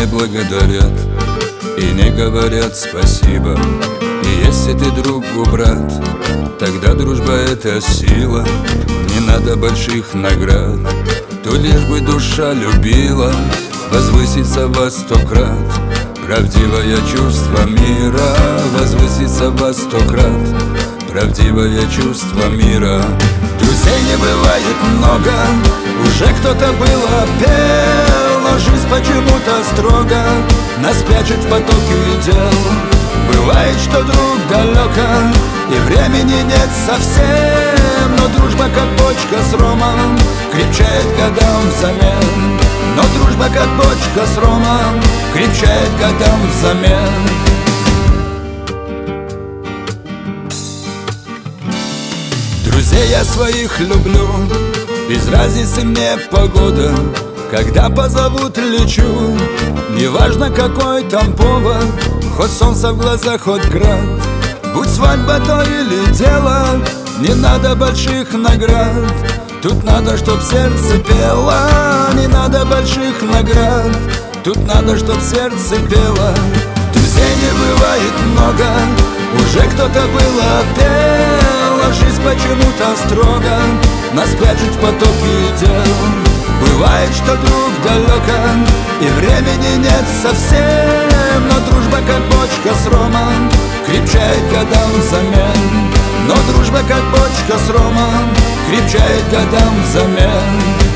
не благодарят и не говорят спасибо. И если ты другу брат, тогда дружба — это сила. Не надо больших наград, то лишь бы душа любила возвыситься во 100 крат. Правдивое чувство мира возвысится во 100 крат. Правдивое чувство мира. Друзей не бывает много, уже кто-то было пел, но жизнь почему-то строго нас прячет в потоке дел. Бывает, что друг далеко и времени нет совсем, но дружба как бочка с ромом крепчает годам взамен. Но дружба как бочка с ромом крепчает годам взамен. Друзей я своих люблю, без разницы мне погода. Когда позовут, лечу, неважно какой там повод. Хоть солнце в глазах, хоть град, будь свадьба то или дело, не надо больших наград. Тут надо, чтоб сердце пело, не надо больших наград. Тут надо, чтоб сердце пело. Друзей не бывает много, уже кто-то было пел, а жизнь почему-то строго нас прячет в потоке дел. Бывает, что друг далеко и времени нет совсем, но дружба как бочка с ромом крепчает годам взамен. Но дружба как бочка с ромом крепчает годам взамен.